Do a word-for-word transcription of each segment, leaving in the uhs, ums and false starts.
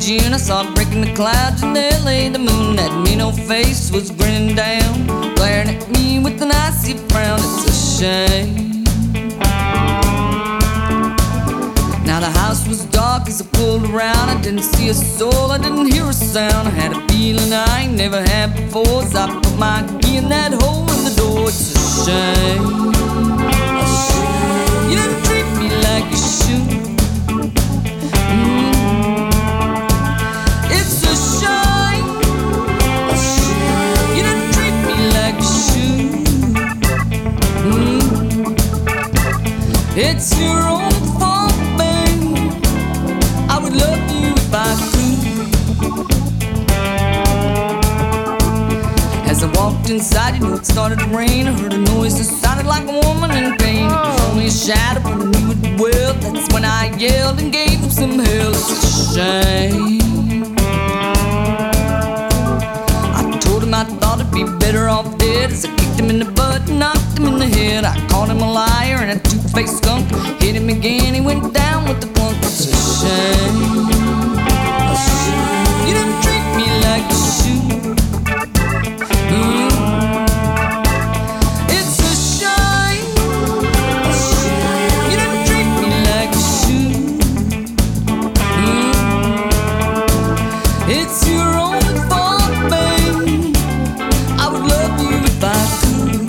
June, I saw it breaking the clouds, and there lay the moon. That mean old face was grinning down, glaring at me with an icy frown. It's a shame. Now the house was dark as I pulled around. I didn't see a soul, I didn't hear a sound. I had a feeling I ain't never had before, as I put my key in that hole in the door. It's a shame. A shame. You didn't treat me like you should. Mm. It's a shame. A shame. You didn't treat me like you should. Mm. It's your own fault. I would love you if I could. As I walked inside, you knew it started to rain. I heard a noise that sounded like a woman in pain. It was only a shadow, but I knew it well. That's when I yelled and gave him some hell. It's a shame. I told him I thought it'd be better off dead, as I kicked him in the butt and knocked him in the head. I called him a liar and a two-faced skunk. Hit him again, he went down with the plunk. It's a shame. A shame. You didn't treat me like you should. Mm. It's a shame. A shame. You didn't treat me like you should. Mm. It's your own fault, babe. I would love you if I could.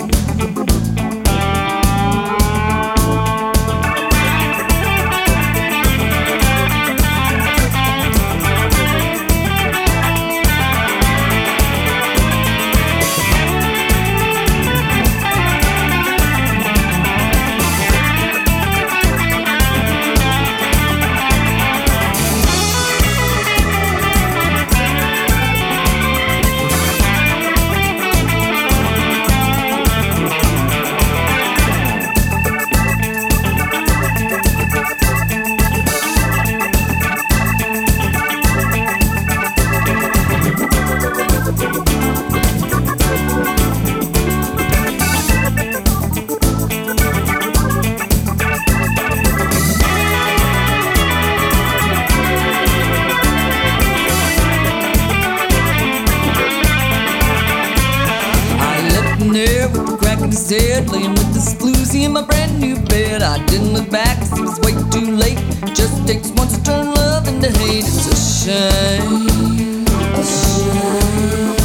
Head, laying with this floozy in my brand new bed. I didn't look back, cause it was way too late. Just takes one to turn love into hate. It's a shame. A shame.